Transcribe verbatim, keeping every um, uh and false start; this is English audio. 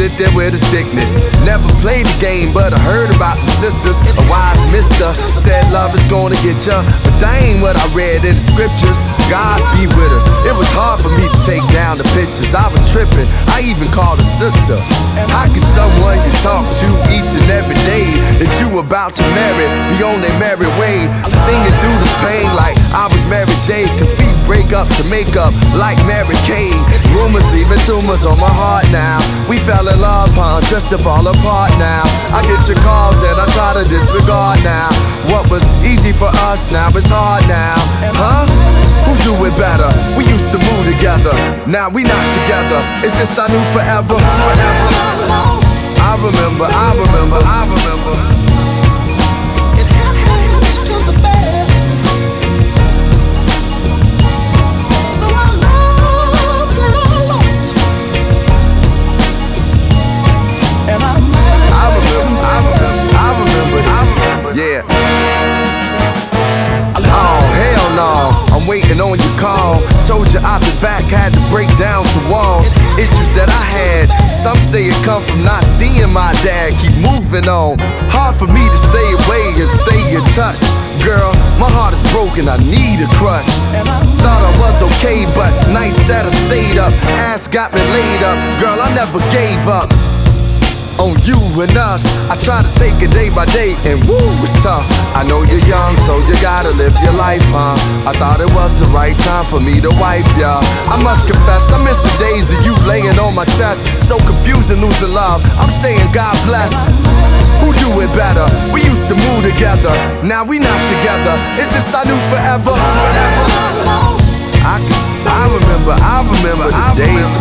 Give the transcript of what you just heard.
sit there with a thickness. Never played the game, but I heard about the sisters. A wise mister said love is gonna get ya, but that ain't what I read in the scriptures. God be with us. It was hard for me to take down the pictures. I was tripping, I even called a sister. How can someone you talk to each and every day that you about to marry be on their merry way? Singing through the pain like I was Mary J. Cause we break up to make up like Mary Kay. Rumors leaving tumors on my heart now. We fell in love, huh? Just to fall apart now. I get your calls and I try to disregard now. What was easy for us now is hard now, huh? Who do it better? We used to move together, now we not together. It's just I knew forever. I remember, I remember, I remember. It happens to the best. So I love and I lost, and I must I remember, I remember, I remember, I remember. Yeah. Oh, hell no, I'm waiting on your call. Told you I'd be back, had to break down some walls. Issues that I had, some say it come from not seeing my dad. Keep moving on, hard for me to stay away and stay in touch. Girl, my heart is broken, I need a crutch. Thought I was okay, but nights that I stayed up, ass got me laid up. Girl, I never gave up on you and us. I try to take it day by day, and woo, it's tough. I know you're young, so you gotta live your life, huh? I thought it was the right time for me to wife ya. I must confess, I miss the days of you laying on my chest. So confusing, losing love, I'm saying God bless. Who do it better? We used to move together, now we not together. It's just I knew forever. I, I remember, I remember the days